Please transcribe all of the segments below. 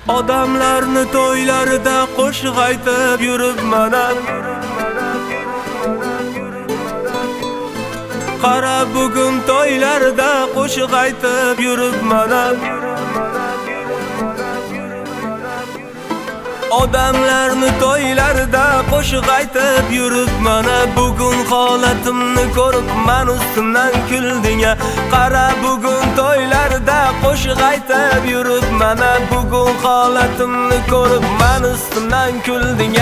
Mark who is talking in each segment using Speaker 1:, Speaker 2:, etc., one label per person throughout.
Speaker 1: Odamlarni to'ylarida qo'shiq aytib yuribman. Qara bugun to'ylarda qo'shiq aytib yuribman. Odamlarni to'ylarida qo'shiq aytib yuribman. Bugun holatimni ko'rib men ustimdan kulding. Qara bugun to'ylarda qo'shiq aytib yuribman. Bugun holatimni ko'rib men ustimdan kulding.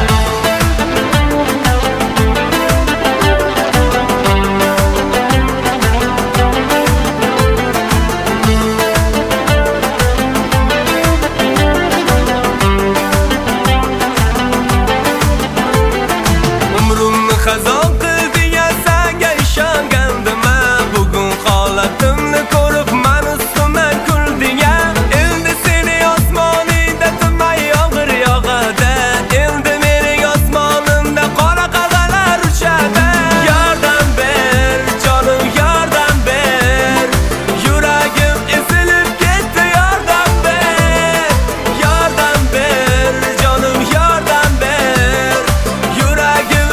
Speaker 1: Xazon qilding, senga ishongandim. Bugun holatimni ko'rib men ustimdan kulding. Endi seni osmoningda tinmay yomg'ir yog'adi. Endi mening osmonimda qora qal'alar uchadi. Yordam ber, jonim yordam ber. Yuragim ezilib ketdi, yordam ber. Yordam ber, jonim yordam ber. Yuragim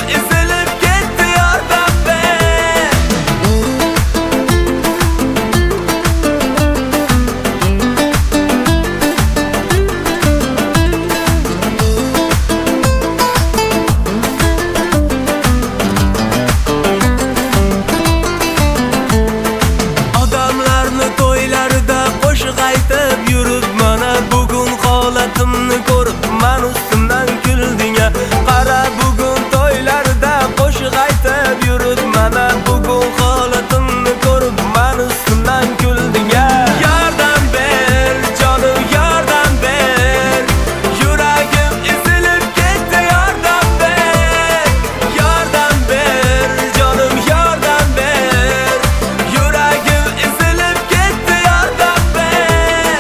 Speaker 1: bugun holatimni ko'rib men ustimdan kulding. Qara bugun to'ylarda qo'shiq aytib yuribman. Bugun holatimni ko'rib men ustimdan kulding. Yordam ber, jonim yordam ber. Yuragim ezilib ketdi, yordam ber. Yordam ber, jonim yordam ber. Yuragim ezilib ketdi, yordam ber.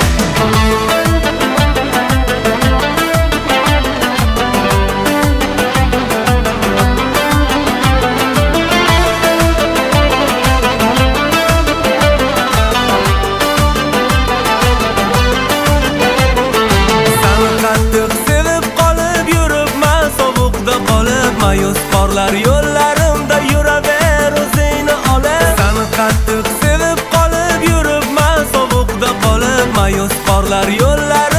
Speaker 1: Mayus qorlar yo'llarimda yuraver o'zingni olib. Seni qattiq sevib qolib yuribman, sovuqda qolib. Mayus qorlar yo'llarimda